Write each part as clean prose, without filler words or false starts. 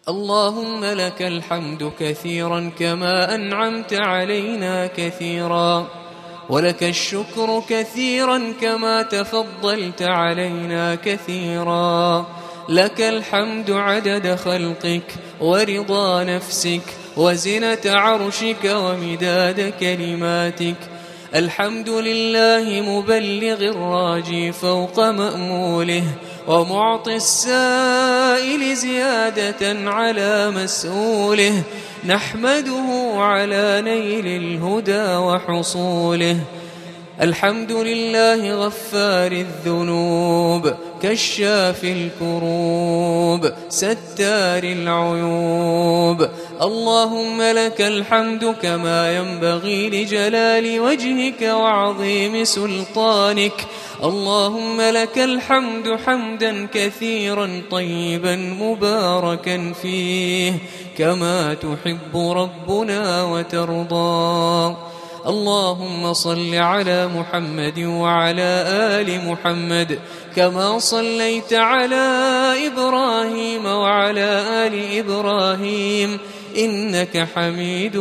اللهم لك الحمد كثيرا كما أنعمت علينا كثيرا، ولك الشكر كثيرا كما تفضلت علينا كثيرا. لك الحمد عدد خلقك ورضا نفسك وزنة عرشك ومداد كلماتك. الحمد لله مبلغ الراجي فوق مأموله، ومعطي السائل زيادة على مسؤوله. نحمده على نيل الهدى وحصوله. الحمد لله غفار الذنوب كشاف الكروب ستار العيوب. اللهم لك الحمد كما ينبغي لجلال وجهك وعظيم سلطانك. اللهم لك الحمد حمدا كثيرا طيبا مباركا فيه كما تحب ربنا وترضى. اللهم صل على محمد وعلى آل محمد كما صليت على إبراهيم وعلى آل إبراهيم إنك حميد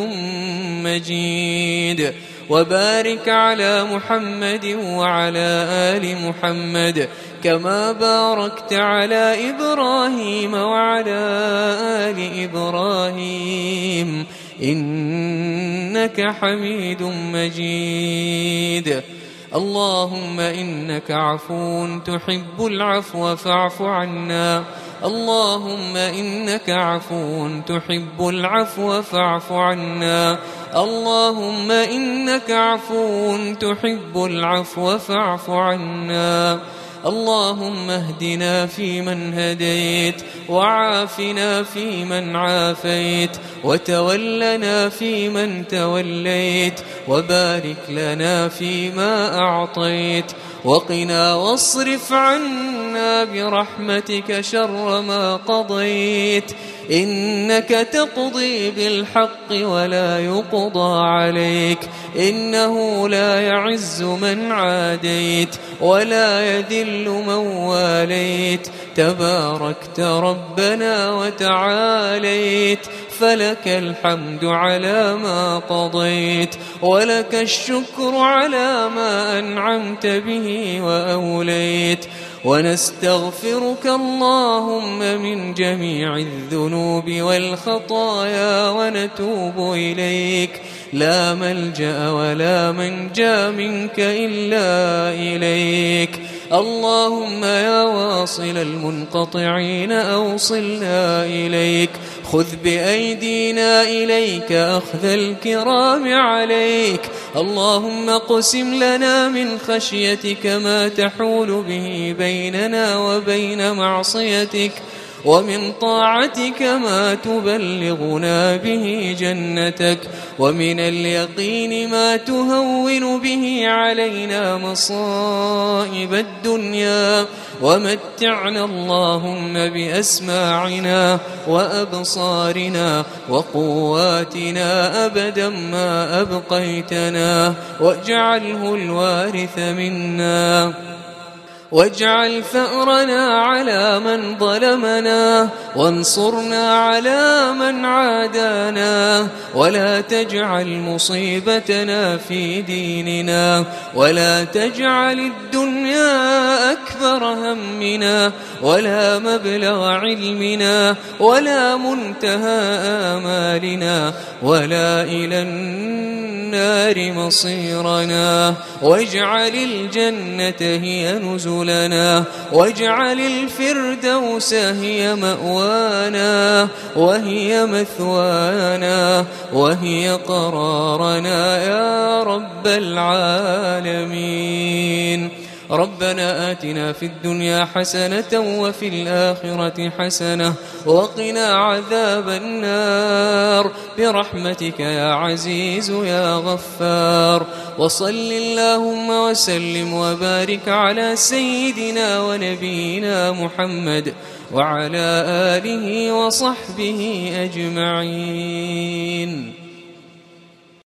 مجيد. وبارك على محمد وعلى آل محمد كما باركت على إبراهيم وعلى آل إبراهيم إنك حميد مجيد. اللهم إنك عفو تحب العفو فاعف عنا. اللهم إنك عفو تحب العفو فاعف عنا. اللهم إنك عفو تحب العفو فاعف عنا. اللهم اهدنا فيمن هديت، وعافنا فيمن عافيت، وتولنا فيمن توليت، وبارك لنا فيما أعطيت، وقنا واصرف عنا برحمتك شر ما قضيت. إنك تقضي بالحق ولا يقضى عليك، إنه لا يعز من عاديت ولا يذل من واليت. تباركت ربنا وتعاليت، فلك الحمد على ما قضيت، ولك الشكر على ما أنعمت به وأوليت. ونستغفرك اللهم من جميع الذنوب والخطايا ونتوب إليك. لا ملجأ ولا منجا منك إلا إليك. اللهم يا واصل المنقطعين أوصلنا إليك. خذ بأيدينا إليك أخذ الكرام عليك. اللهم اقسم لنا من خشيتك ما تحول به بيننا وبين معصيتك، ومن طاعتك ما تبلغنا به جنتك، ومن اليقين ما تهون به علينا مصائب الدنيا. ومتعنا اللهم بأسماعنا وأبصارنا وقواتنا أبدا ما أبقيتنا، واجعله الوارث منا، واجعل ثأرنا على من ظلمنا، وانصرنا على من عادانا، ولا تجعل مصيبتنا في ديننا، ولا تجعل الدنيا أكبر همنا، ولا مبلغ علمنا، ولا منتهى آمالنا، ولا إلى النار مصيرنا. واجعل الجنة هي نزلنا، واجعل الفردوس هي مأوانا، وهي مثوانا، وهي قرارنا يا رب العالمين. ربنا آتنا في الدنيا حسنة وفي الآخرة حسنة وقنا عذاب النار برحمتك يا عزيز يا غفار. وصل اللهم وسلم وبارك على سيدنا ونبينا محمد وعلى آله وصحبه أجمعين.